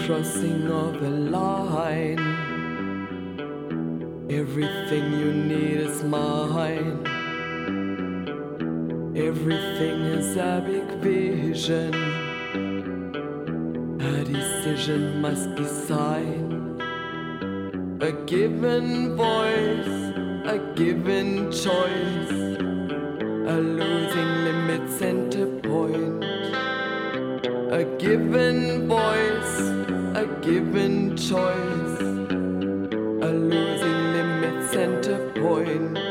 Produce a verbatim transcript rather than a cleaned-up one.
crossing of a line. Everything you need is mine. Everything is a big vision. A decision must be signed. A given voice, a given choice. A losing limit center point. A given voice, a given choice. A losing limit center point.